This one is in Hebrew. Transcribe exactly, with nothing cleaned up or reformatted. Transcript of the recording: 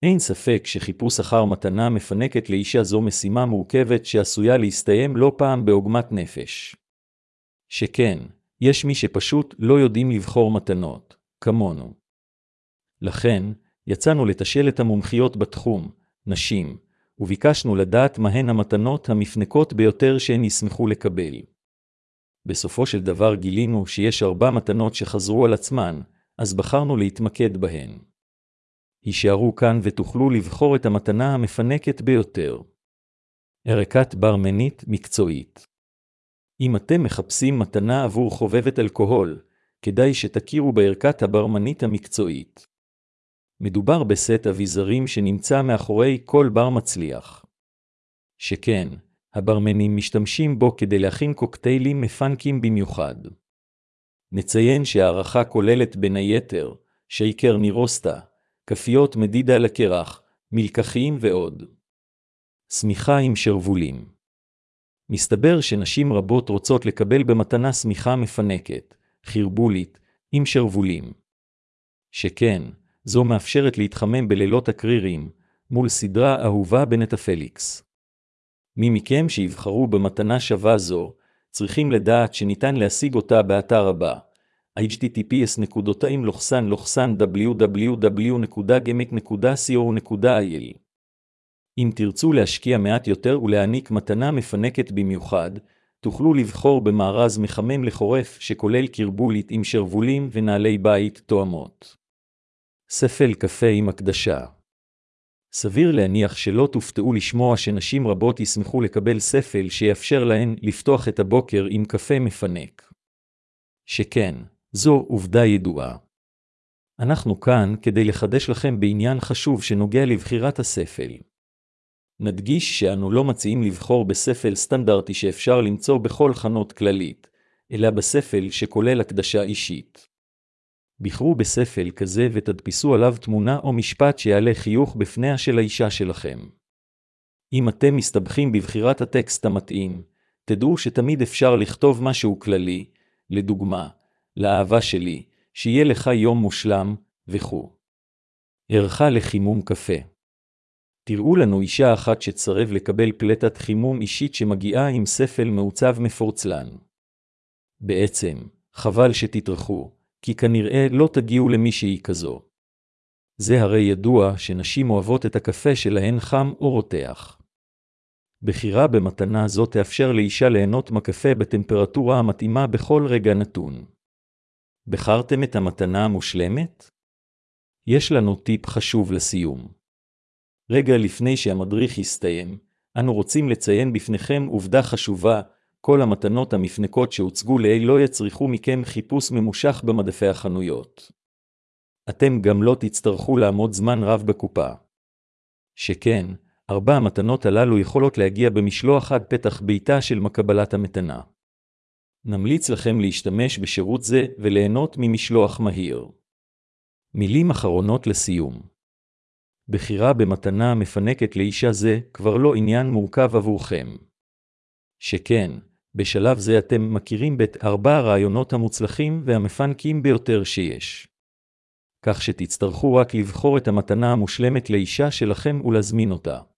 אין ספק שחיפוש אחר מתנה מפנקת לאישה זו משימה מורכבת שעשויה להסתיים לא פעם בעוגמת נפש. שכן, יש מי שפשוט לא יודעים לבחור מתנות, כמונו. לכן, יצאנו לתשאל את המומחיות בתחום, נשים, וביקשנו לדעת מהן המתנות המפנקות ביותר שהן ישמחו לקבל. בסופו של דבר גילינו שיש ארבע מתנות שחזרו על עצמן, אז בחרנו להתמקד בהן. הישארו כאן ותוכלו לבחור את המתנה המפנקת ביותר. ערכת ברמנית מקצועית. אם אתם מחפשים מתנה עבור חובבת אלכוהול, כדאי שתכירו בערכת הברמנית המקצועית. מדובר בסט אביזרים שנמצא מאחורי כל בר מצליח. שכן, הברמנים משתמשים בו כדי להכין קוקטיילים מפנקים במיוחד. נציין שהערכה כוללת בין היתר, שייקר נירוסטה, כפיות מדידה לקרח, מלקחים ועוד. סמיכה עם שרבולים. מסתבר שנשים רבות רוצות לקבל במתנה סמיכה מפנקת, חירבולית, עם שרבולים. שכן, זו מאפשרת להתחמם בלילות הקרירים, מול סדרה אהובה בנטפליקס. מי מכם שיבחרו במתנה שווה זו, צריכים לדעת שניתן להשיג אותה באתר הבא, אייץ' טי טי פי אס דאבליו דאבליו דאבליו נקודה גמק נקודה סי או נקודה איי אל. אם תרצו להשקיע מעט יותר ולהעניק מתנה מפנקת במיוחד, תוכלו לבחור במארז מחמם לחורף שכולל קרבולית עם שרבולים ונעלי בית תואמות. ספל קפה עם הקדשה. סביר להניח שלא תופתעו לשמוע שנשים רבות ישמחו לקבל ספל שיאפשר להן לפתוח את הבוקר עם קפה מפנק. שכן, זו עובדה ידועה. אנחנו כאן כדי לחדש לכם בעניין חשוב שנוגע לבחירת הספל. נדגיש שאנו לא מציעים לבחור בספל סטנדרטי שאפשר למצוא בכל חנות כללית, אלא בספל שכולל הקדשה אישית. בחרו בספל כזה ותדפיסו עליו תמונה או משפט שיעלה חיוך בפניה של האישה שלכם. אם אתם מסתבכים בבחירת הטקסט המתאים, תדעו שתמיד אפשר לכתוב משהו כללי, לדוגמה, לאהבה שלי, שיהיה לך יום מושלם, וכו'. ערכה לחימום קפה. תראו לנו אישה אחת שתסרב לקבל פלטת חימום אישית שמגיעה עם ספל מעוצב מפורצלן. בעצם, חבל שתתרחו, כי כנראה לא תגיעו למישהי כזו. זה הרי ידוע שנשים אוהבות את הקפה שלהן חם או רותח. בחירה במתנה זו תאפשר לאישה ליהנות מקפה בטמפרטורה המתאימה בכל רגע נתון. בחרתם את המתנה המושלמת? יש לנו טיפ חשוב לסיום. רגע לפני שהמדריך יסתיים, אנו רוצים לציין בפניכם עובדה חשובה, כל המתנות המפנקות שהוצגו לעיל לא יצריכו מכם חיפוש ממושך במדפי החנויות. אתם גם לא תצטרכו לעמוד זמן רב בקופה. שכן, ארבע המתנות הללו יכולות להגיע במשלוח עד פתח ביתה של מקבלת המתנה. נמליץ לכם להשתמש בשירות זה וליהנות ממשלוח מהיר. מילים אחרונות לסיום. בחירה במתנה מפנקת לאישה זה כבר לא עניין מורכב עבורכם. שכן, בשלב זה אתם מכירים בת ארבע הרעיונות המוצלחים והמפנקים ביותר שיש. כך שתצטרכו רק לבחור את המתנה המושלמת לאישה שלכם ולהזמין אותה.